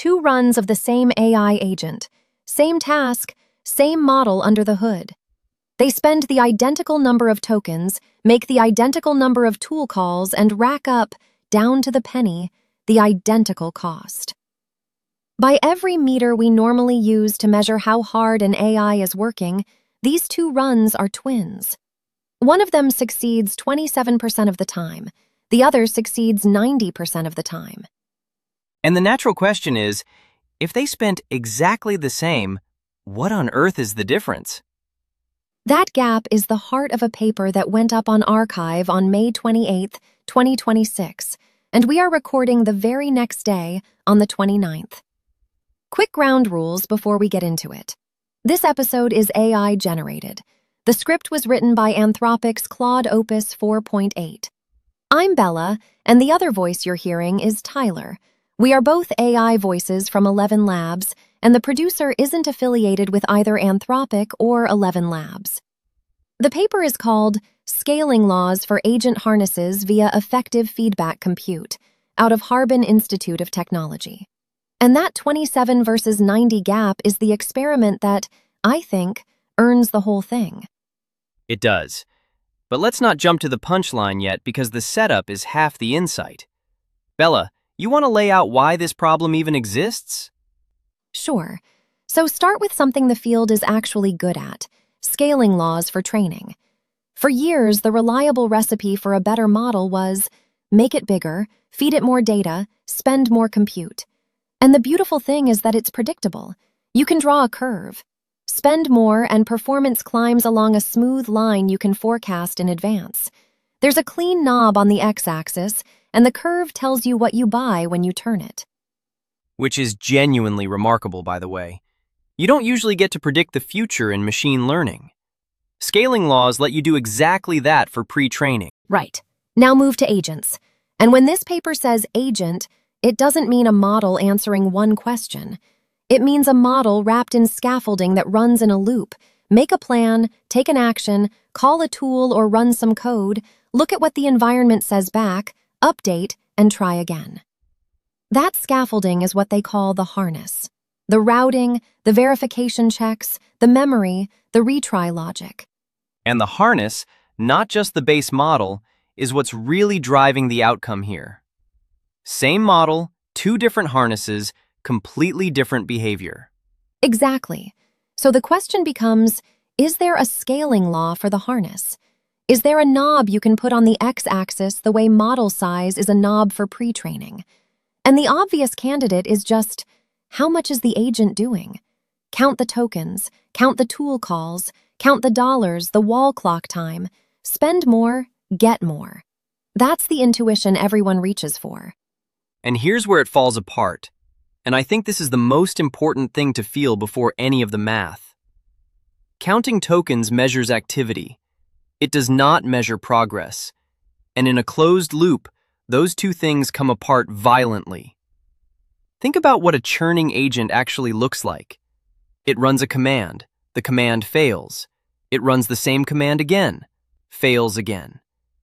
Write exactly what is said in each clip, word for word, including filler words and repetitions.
two runs of the same A I agent, same task, same model under the hood. They spend the identical number of tokens, make the identical number of tool calls, and rack up, down to the penny, the identical cost. By every meter we normally use to measure how hard an A I is working, these two runs are twins. One of them succeeds twenty-seven percent of the time, the other succeeds ninety percent of the time. And the natural question is, if they spent exactly the same, what on earth is the difference? That gap is the heart of a paper that went up on arXiv on May twenty-eighth, twenty twenty-six, and we are recording the very next day on the twenty-ninth. Quick ground rules before we get into it. This episode is A I generated. The script was written by Anthropic's Claude Opus four point eight. I'm Bella, and the other voice you're hearing is Tyler. We are both A I voices from Eleven Labs, and the producer isn't affiliated with either Anthropic or Eleven Labs. The paper is called Scaling Laws for Agent Harnesses via Effective Feedback Compute, out of Harbin Institute of Technology. And that twenty-seven versus ninety gap is the experiment that, I think, earns the whole thing. It does. But let's not jump to the punchline yet because the setup is half the insight. Bella, you want to lay out why this problem even exists? Sure. So start with something the field is actually good at, scaling laws for training. For years, the reliable recipe for a better model was make it bigger, feed it more data, spend more compute. And the beautiful thing is that it's predictable. You can draw a curve. Spend more and performance climbs along a smooth line you can forecast in advance. There's a clean knob on the x-axis, and the curve tells you what you buy when you turn it. Which is genuinely remarkable, by the way. You don't usually get to predict the future in machine learning. Scaling laws let you do exactly that for pre-training. Right. Now move to agents. And when this paper says agent, it doesn't mean a model answering one question. It means a model wrapped in scaffolding that runs in a loop. Make a plan, take an action, call a tool or run some code, look at what the environment says back, update, and try again. That scaffolding is what they call the harness. The routing, the verification checks, the memory, the retry logic. And the harness, not just the base model, is what's really driving the outcome here. Same model, two different harnesses, completely different behavior. Exactly. So the question becomes, is there a scaling law for the harness? Is there a knob you can put on the x-axis the way model size is a knob for pre-training? And the obvious candidate is just, how much is the agent doing? Count the tokens, count the tool calls, count the dollars, the wall clock time. Spend more, get more. That's the intuition everyone reaches for. And here's where it falls apart. And I think this is the most important thing to feel before any of the math. Counting tokens measures activity. It does not measure progress. And in a closed loop, those two things come apart violently. Think about what a churning agent actually looks like. It runs a command. The command fails. It runs the same command again. Fails again.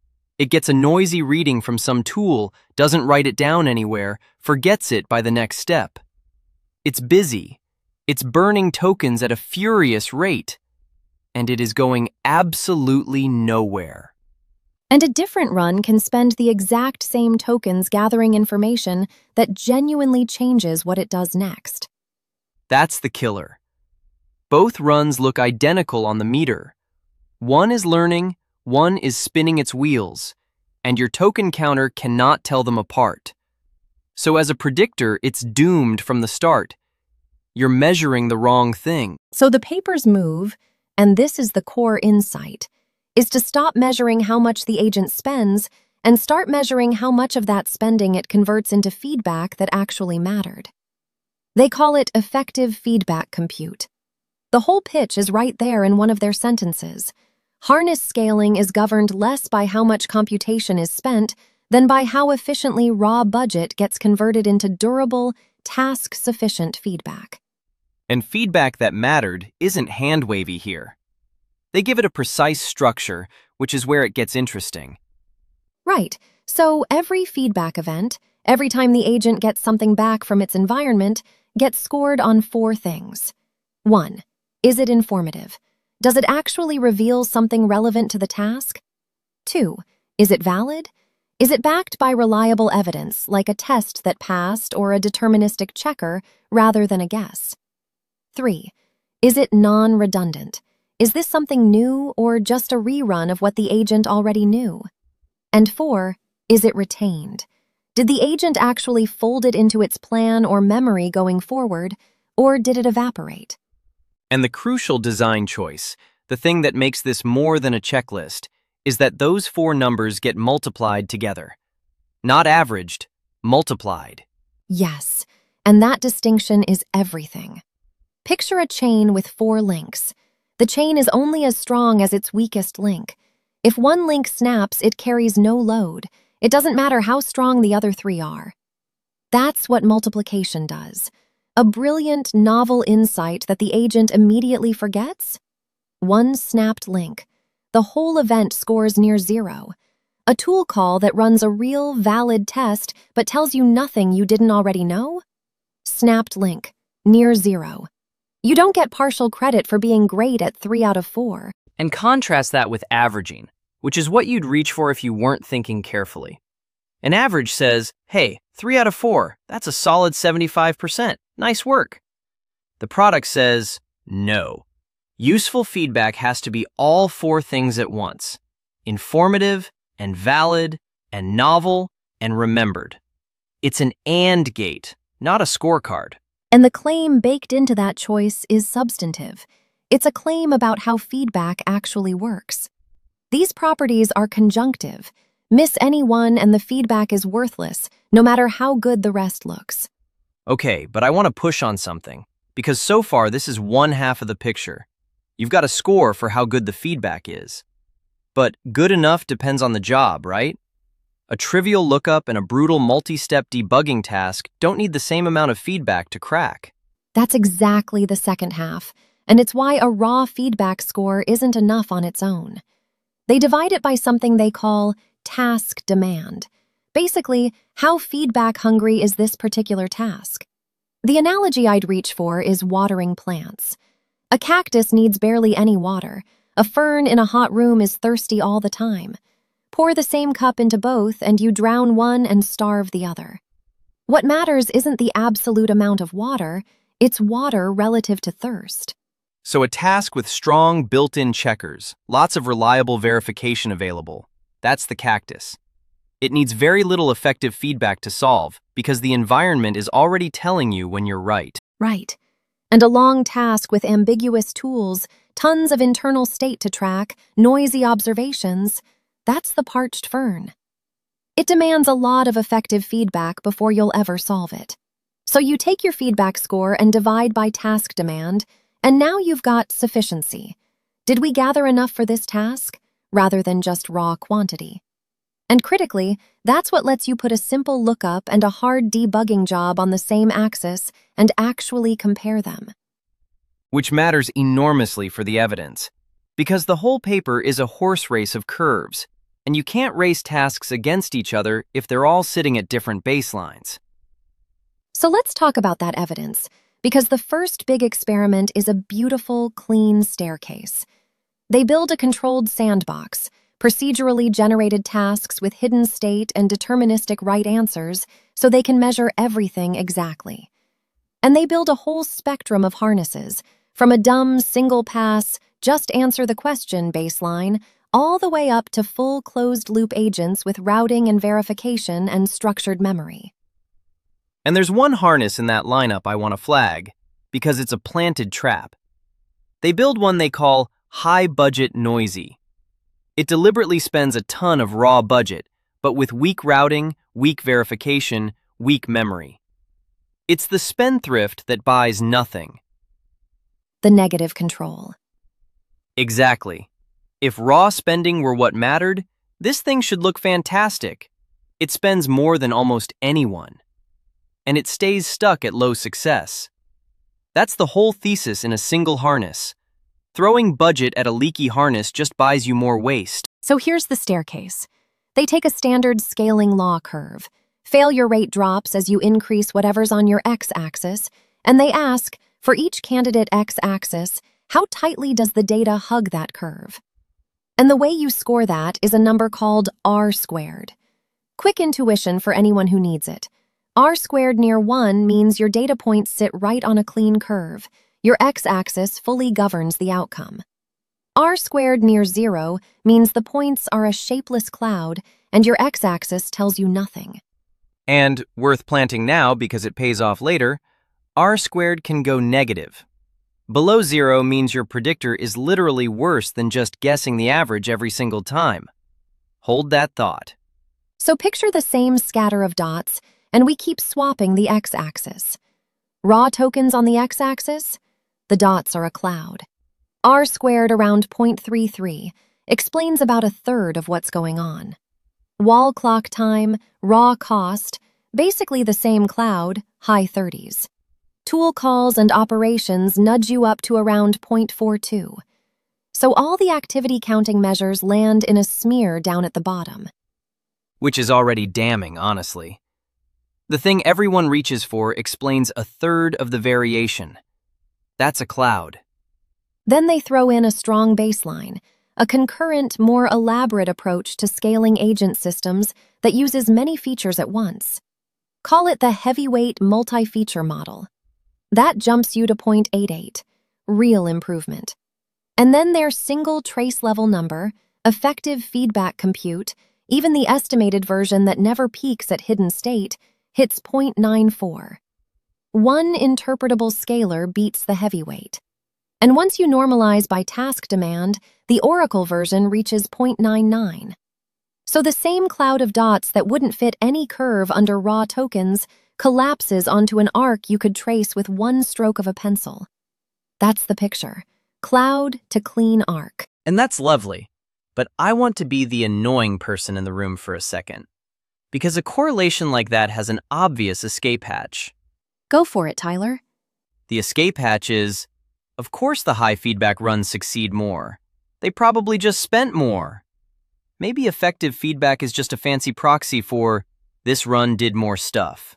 It gets a noisy reading from some tool, doesn't write it down anywhere, forgets it by the next step. It's busy. It's burning tokens at a furious rate. And it is going absolutely nowhere. And a different run can spend the exact same tokens gathering information that genuinely changes what it does next. That's the killer. Both runs look identical on the meter. One is learning, one is spinning its wheels, and your token counter cannot tell them apart. So as a predictor, it's doomed from the start. You're measuring the wrong thing. So the paper's move, and this is the core insight, is to stop measuring how much the agent spends and start measuring how much of that spending it converts into feedback that actually mattered. They call it effective feedback compute. The whole pitch is right there in one of their sentences. Harness scaling is governed less by how much computation is spent than by how efficiently raw budget gets converted into durable, task-sufficient feedback. And feedback that mattered isn't hand-wavy here. They give it a precise structure, which is where it gets interesting. Right. So every feedback event, Every time the agent gets something back from its environment, gets scored on four things. one. Is it informative? Does it actually reveal something relevant to the task? two. Is it valid? Is it backed by reliable evidence, like a test that passed or a deterministic checker rather than a guess? three. Is it non-redundant? Is this something new or just a rerun of what the agent already knew? And four. Is it retained? Did the agent actually fold it into its plan or memory going forward, or did it evaporate? And the crucial design choice, the thing that makes this more than a checklist, is that those four numbers get multiplied together. Not averaged, multiplied. Yes, and that distinction is everything. Picture a chain with four links. The chain is only as strong as its weakest link. If one link snaps, it carries no load. It doesn't matter how strong the other three are. That's what multiplication does. A brilliant, novel insight that the agent immediately forgets? One snapped link. The whole event scores near zero. A tool call that runs a real, valid test but tells you nothing you didn't already know? Snapped link. Near zero. You don't get partial credit for being great at three out of four. And contrast that with averaging, which is what you'd reach for if you weren't thinking carefully. An average says, hey, three out of four, that's a solid seventy-five percent. Nice work. The product says, no. Useful feedback has to be all four things at once. Informative, and valid, and novel, and remembered. It's an and gate, not a scorecard. And the claim baked into that choice is substantive. It's a claim about how feedback actually works. These properties are conjunctive. Miss any one and the feedback is worthless, no matter how good the rest looks. Okay, but I want to push on something, because so far this is one half of the picture. You've got a score for how good the feedback is. But good enough depends on the job, right? A trivial lookup and a brutal multi-step debugging task don't need the same amount of feedback to crack. That's exactly the second half, and it's why a raw feedback score isn't enough on its own. They divide it by something they call task demand. Basically, how feedback-hungry is this particular task? The analogy I'd reach for is watering plants. A cactus needs barely any water. A fern in a hot room is thirsty all the time. Pour the same cup into both, and you drown one and starve the other. What matters isn't the absolute amount of water, it's water relative to thirst. So a task with strong built-in checkers, lots of reliable verification available, that's the cactus. It needs very little effective feedback to solve because the environment is already telling you when you're right. Right. And a long task with ambiguous tools, tons of internal state to track, noisy observations, that's the parched fern. It demands a lot of effective feedback before you'll ever solve it. So you take your feedback score and divide by task demand, and now you've got sufficiency. Did we gather enough for this task, rather than just raw quantity? And critically, that's what lets you put a simple lookup and a hard debugging job on the same axis and actually compare them. Which matters enormously for the evidence, because the whole paper is a horse race of curves, and you can't race tasks against each other if they're all sitting at different baselines. So let's talk about that evidence, because the first big experiment is a beautiful, clean staircase. They build a controlled sandbox, procedurally generated tasks with hidden state and deterministic right answers so they can measure everything exactly. And they build a whole spectrum of harnesses, from a dumb, single-pass, just answer the question baseline, all the way up to full closed-loop agents with routing and verification and structured memory. And there's one harness in that lineup I want to flag, because it's a planted trap. They build one they call high-budget noisy. It deliberately spends a ton of raw budget, but with weak routing, weak verification, weak memory. It's the spendthrift that buys nothing. The negative control. Exactly. If raw spending were what mattered, this thing should look fantastic. It spends more than almost anyone. And it stays stuck at low success. That's the whole thesis in a single harness. Throwing budget at a leaky harness just buys you more waste. So here's the staircase. They take a standard scaling law curve. Failure rate drops as you increase whatever's on your x-axis, and they ask, for each candidate x-axis, how tightly does the data hug that curve? And the way you score that is a number called R squared. Quick intuition for anyone who needs it. R squared near one means your data points sit right on a clean curve. Your x-axis fully governs the outcome. R squared near zero means the points are a shapeless cloud, and your x-axis tells you nothing. And, worth planting now because it pays off later, R squared can go negative. Below zero means your predictor is literally worse than just guessing the average every single time. Hold that thought. So picture the same scatter of dots, and we keep swapping the x-axis. Raw tokens on the x-axis? The dots are a cloud. R squared around zero point three three explains about a third of what's going on. Wall clock time, raw cost, basically the same cloud, high thirties. Tool calls and operations nudge you up to around zero point four two. So all the activity counting measures land in a smear down at the bottom. Which is already damning, honestly. The thing everyone reaches for explains a third of the variation. That's a cloud. Then they throw in a strong baseline, a concurrent, more elaborate approach to scaling agent systems that uses many features at once. Call it the heavyweight multi-feature model. That jumps you to zero point eight eight, real improvement. And then their single trace-level number, effective feedback compute, even the estimated version that never peaks at hidden state, hits zero point nine four. One interpretable scalar beats the heavyweight. And once you normalize by task demand, the Oracle version reaches zero point nine nine. So the same cloud of dots that wouldn't fit any curve under raw tokens collapses onto an arc you could trace with one stroke of a pencil. That's the picture. Cloud to clean arc. And that's lovely, but I want to be the annoying person in the room for a second. Because a correlation like that has an obvious escape hatch. Go for it, Tyler. The escape hatch is, of course the high feedback runs succeed more. They probably just spent more. Maybe effective feedback is just a fancy proxy for, this run did more stuff.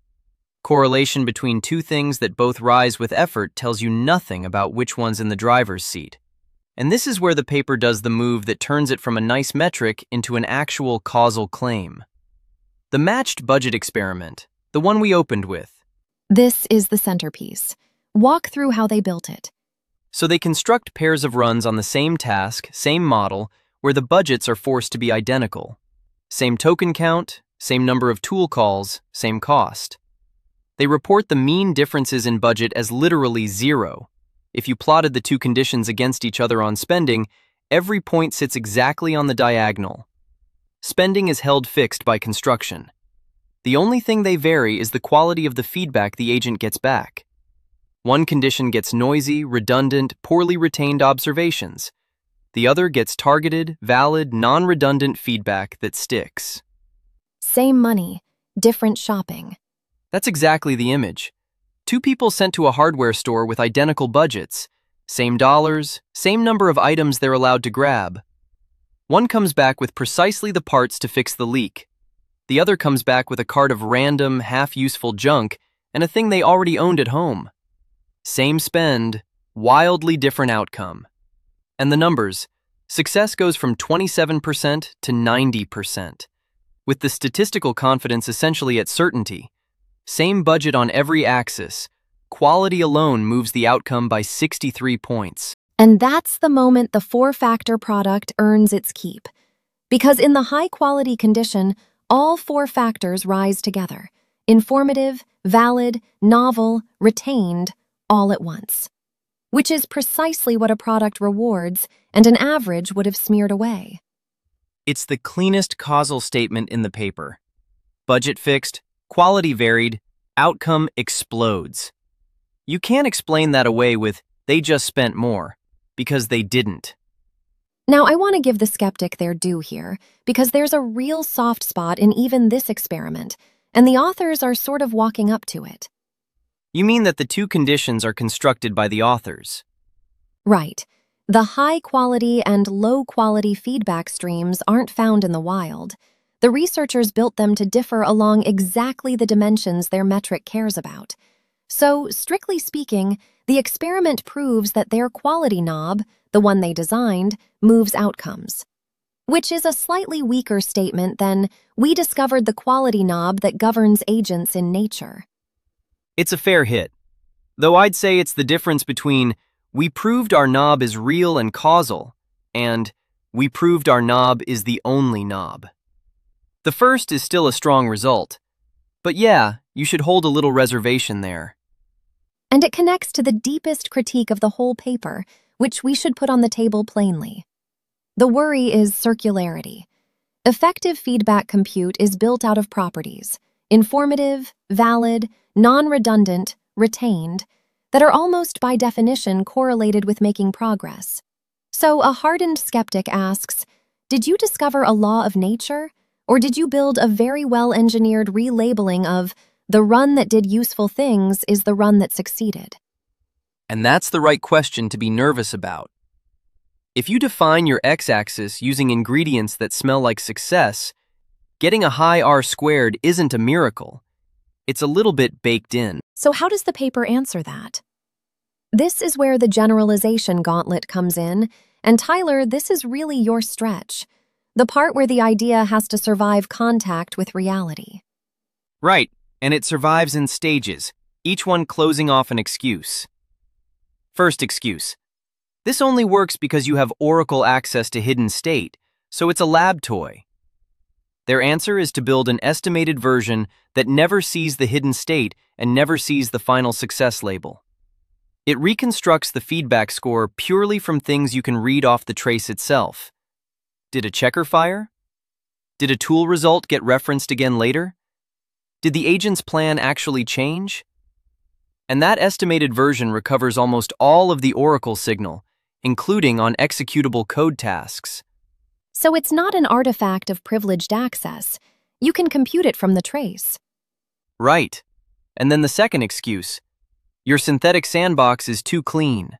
Correlation between two things that both rise with effort tells you nothing about which one's in the driver's seat. And this is where the paper does the move that turns it from a nice metric into an actual causal claim. The matched budget experiment, the one we opened with. This is the centerpiece. Walk through how they built it. So they construct pairs of runs on the same task, same model, where the budgets are forced to be identical. Same token count, same number of tool calls, same cost. They report the mean differences in budget as literally zero. If you plotted the two conditions against each other on spending, every point sits exactly on the diagonal. Spending is held fixed by construction. The only thing they vary is the quality of the feedback the agent gets back. One condition gets noisy, redundant, poorly retained observations. The other gets targeted, valid, non-redundant feedback that sticks. Same money, different shopping. That's exactly the image. Two people sent to a hardware store with identical budgets. Same dollars, same number of items they're allowed to grab. One comes back with precisely the parts to fix the leak. The other comes back with a cart of random, half-useful junk and a thing they already owned at home. Same spend, wildly different outcome. And the numbers. Success goes from twenty-seven percent to ninety percent, with the statistical confidence essentially at certainty. Same budget on every axis. Quality alone moves the outcome by sixty-three points. And that's the moment the four-factor product earns its keep. Because in the high-quality condition, all four factors rise together. Informative, valid, novel, retained, all at once. Which is precisely what a product rewards and an average would have smeared away. It's the cleanest causal statement in the paper. Budget fixed, quality varied, outcome explodes. You can't explain that away with, they just spent more, because they didn't. Now, I want to give the skeptic their due here, because there's a real soft spot in even this experiment, and the authors are sort of walking up to it. You mean that the two conditions are constructed by the authors? Right. The high-quality and low-quality feedback streams aren't found in the wild. The researchers built them to differ along exactly the dimensions their metric cares about. So, strictly speaking, the experiment proves that their quality knob, the one they designed, moves outcomes. Which is a slightly weaker statement than, we discovered the quality knob that governs agents in nature. It's a fair hit, though I'd say it's the difference between we proved our knob is real and causal and we proved our knob is the only knob. The first is still a strong result, but yeah, you should hold a little reservation there. And it connects to the deepest critique of the whole paper, which we should put on the table plainly. The worry is circularity. Effective feedback compute is built out of properties, informative, valid, non-redundant, retained, that are almost by definition correlated with making progress. So a hardened skeptic asks, did you discover a law of nature, or did you build a very well-engineered relabeling of the run that did useful things is the run that succeeded? And that's the right question to be nervous about. If you define your x-axis using ingredients that smell like success, getting a high R squared isn't a miracle. It's a little bit baked in. So how does the paper answer that? This is where the generalization gauntlet comes in, and Tyler, this is really your stretch. The part where the idea has to survive contact with reality. Right, and it survives in stages, each one closing off an excuse. First excuse. This only works because you have Oracle access to hidden state, so it's a lab toy. Their answer is to build an estimated version that never sees the hidden state and never sees the final success label. It reconstructs the feedback score purely from things you can read off the trace itself. Did a checker fire? Did a tool result get referenced again later? Did the agent's plan actually change? And that estimated version recovers almost all of the Oracle signal, including on executable code tasks. So it's not an artifact of privileged access. You can compute it from the trace. Right. And then the second excuse. Your synthetic sandbox is too clean.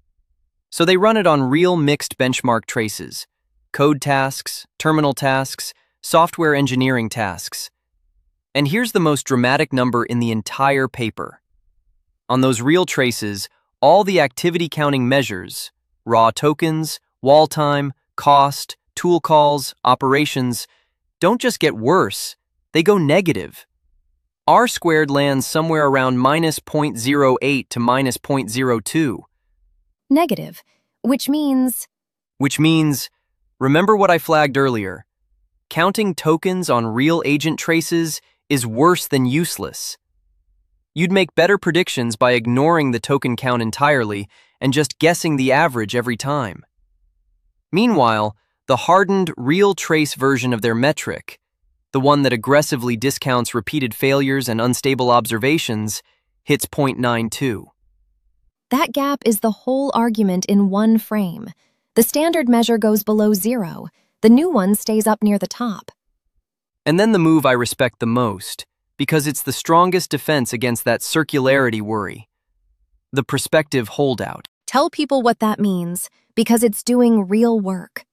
So they run it on real mixed benchmark traces, code tasks, terminal tasks, software engineering tasks. And here's the most dramatic number in the entire paper. On those real traces, all the activity counting measures, raw tokens, wall time, cost, tool calls, operations, don't just get worse, they go negative. R squared lands somewhere around minus zero point zero eight to minus zero point zero two. Negative, which means... Which means, remember what I flagged earlier, counting tokens on real agent traces is worse than useless. You'd make better predictions by ignoring the token count entirely and just guessing the average every time. Meanwhile, the hardened, real trace version of their metric, the one that aggressively discounts repeated failures and unstable observations, hits zero point nine two. That gap is the whole argument in one frame. The standard measure goes below zero. The new one stays up near the top. And then the move I respect the most, because it's the strongest defense against that circularity worry. The prospective holdout. Tell people what that means, because it's doing real work.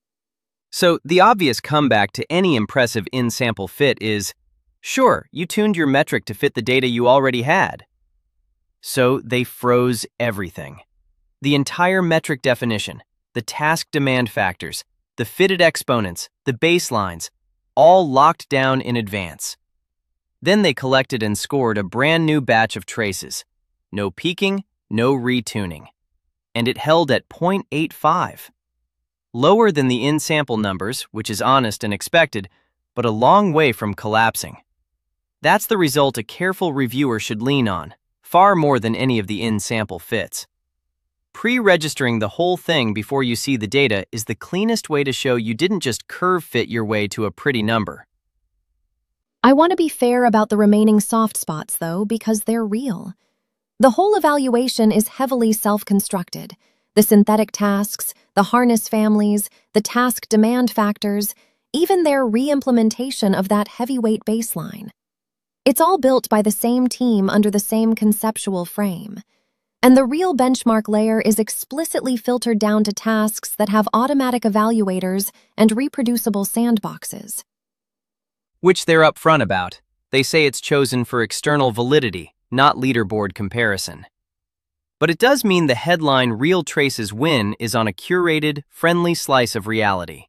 So the obvious comeback to any impressive in-sample fit is, sure, you tuned your metric to fit the data you already had. So they froze everything. The entire metric definition, the task demand factors, the fitted exponents, the baselines, all locked down in advance. Then they collected and scored a brand new batch of traces. No peaking, no retuning. And it held at zero point eight five. Lower than the in-sample numbers, which is honest and expected, but a long way from collapsing. That's the result a careful reviewer should lean on, far more than any of the in-sample fits. Pre-registering the whole thing before you see the data is the cleanest way to show you didn't just curve fit your way to a pretty number. I want to be fair about the remaining soft spots, though, because they're real. The whole evaluation is heavily self-constructed. The synthetic tasks, the harness families, the task demand factors, even their re-implementation of that heavyweight baseline. It's all built by the same team under the same conceptual frame. And the real benchmark layer is explicitly filtered down to tasks that have automatic evaluators and reproducible sandboxes. which they're upfront about. They say it's chosen for external validity, not leaderboard comparison. But it does mean the headline "Real Trace's win" is on a curated, friendly slice of reality.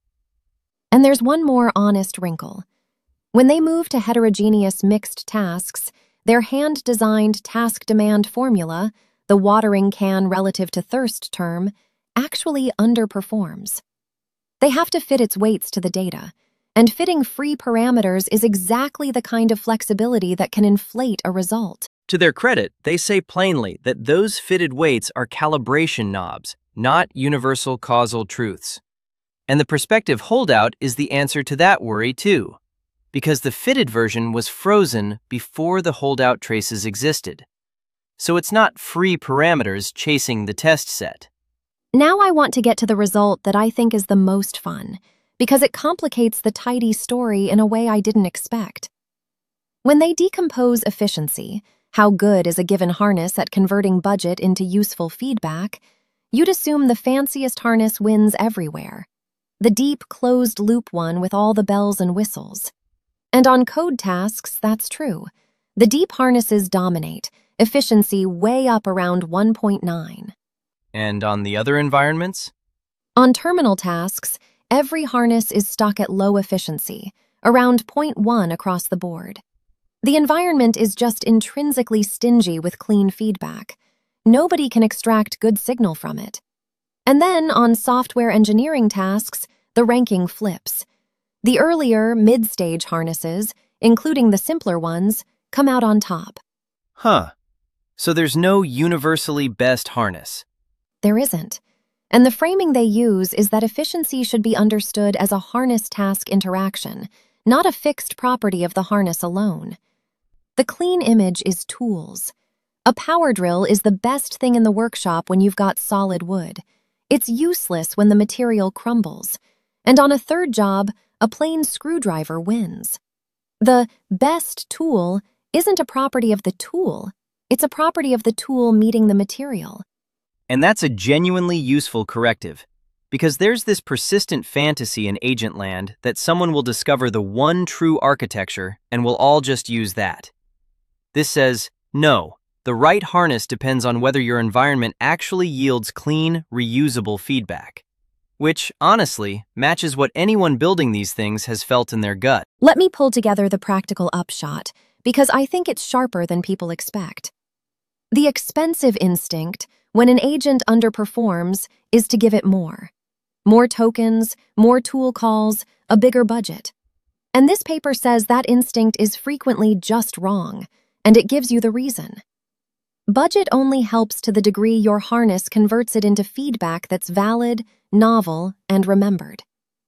And there's one more honest wrinkle. When they move to heterogeneous mixed tasks, their hand-designed task demand formula, the watering can relative to thirst term, actually underperforms. They have to fit its weights to the data, and fitting free parameters is exactly the kind of flexibility that can inflate a result. To their credit, they say plainly that those fitted weights are calibration knobs, not universal causal truths. And the prospective holdout is the answer to that worry too, because the fitted version was frozen before the holdout traces existed. So it's not free parameters chasing the test set. Now I want to get to the result that I think is the most fun, because it complicates the tidy story in a way I didn't expect. When they decompose efficiency, how good is a given harness at converting budget into useful feedback, you'd assume the fanciest harness wins everywhere. The deep, closed-loop one with all the bells and whistles. And on code tasks, that's true. The deep harnesses dominate, efficiency way up around one point nine. And on the other environments? On terminal tasks, every harness is stuck at low efficiency, around zero point one across the board. The environment is just intrinsically stingy with clean feedback. Nobody can extract good signal from it. And then, on software engineering tasks, the ranking flips. The earlier, mid-stage harnesses, including the simpler ones, come out on top. Huh. So there's no universally best harness. There isn't. And the framing they use is that efficiency should be understood as a harness-task interaction, not a fixed property of the harness alone. The clean image is tools. A power drill is the best thing in the workshop when you've got solid wood. It's useless when the material crumbles. And on a third job, a plain screwdriver wins. The best tool isn't a property of the tool. It's a property of the tool meeting the material. And that's a genuinely useful corrective, because there's this persistent fantasy in Agent Land that someone will discover the one true architecture and we'll all just use that. This says, no, the right harness depends on whether your environment actually yields clean, reusable feedback, which, honestly, matches what anyone building these things has felt in their gut. Let me pull together the practical upshot, because I think it's sharper than people expect. The expensive instinct, when an agent underperforms, is to give it more. More tokens, more tool calls, a bigger budget. And this paper says that instinct is frequently just wrong, and it gives you the reason. Budget only helps to the degree your harness converts it into feedback that's valid, novel, and remembered.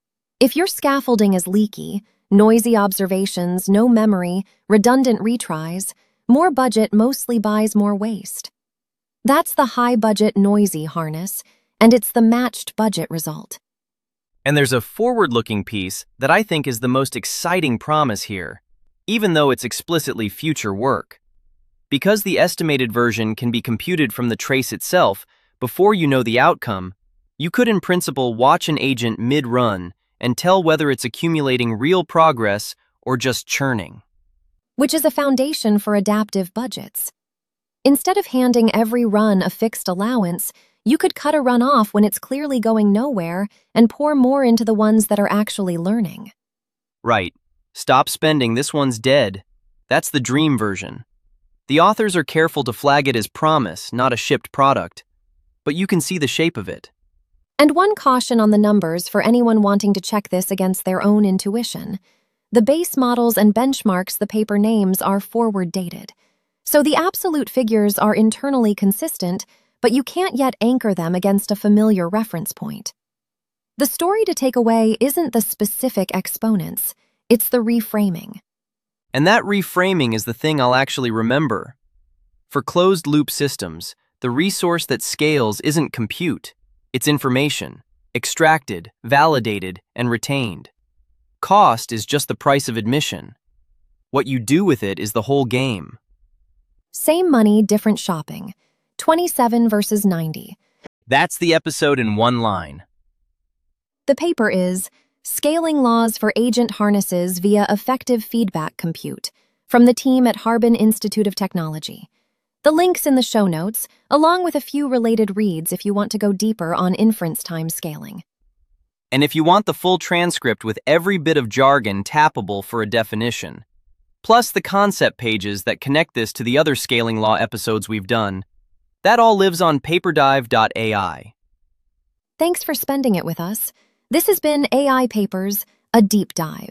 If your scaffolding is leaky, noisy observations, no memory, redundant retries, more budget mostly buys more waste. That's the high-budget, noisy harness, and it's the matched budget result. And there's a forward-looking piece that I think is the most exciting promise here, even though it's explicitly future work. Because the estimated version can be computed from the trace itself, before you know the outcome, you could in principle watch an agent mid-run and tell whether it's accumulating real progress or just churning. Which is a foundation for adaptive budgets. Instead of handing every run a fixed allowance, you could cut a run off when it's clearly going nowhere and pour more into the ones that are actually learning. Right. Stop spending, this one's dead. That's the dream version. The authors are careful to flag it as promise, not a shipped product, but you can see the shape of it. And one caution on the numbers for anyone wanting to check this against their own intuition. The base models and benchmarks the paper names are forward-dated. So the absolute figures are internally consistent, but you can't yet anchor them against a familiar reference point. The story to take away isn't the specific exponents, it's the reframing. And that reframing is the thing I'll actually remember. For closed-loop systems, the resource that scales isn't compute, it's information, extracted, validated, and retained. Cost is just the price of admission. What you do with it is the whole game. Same money, different shopping. twenty-seven versus ninety. That's the episode in one line. The paper is, Scaling Laws for Agent Harnesses via Effective Feedback Compute, from the team at Harbin Institute of Technology. The link's in the show notes, along with a few related reads if you want to go deeper on inference time scaling. And if you want the full transcript with every bit of jargon tappable for a definition, plus the concept pages that connect this to the other scaling law episodes we've done, that all lives on paperdive dot A I. Thanks for spending it with us. This has been A I Papers, a deep dive.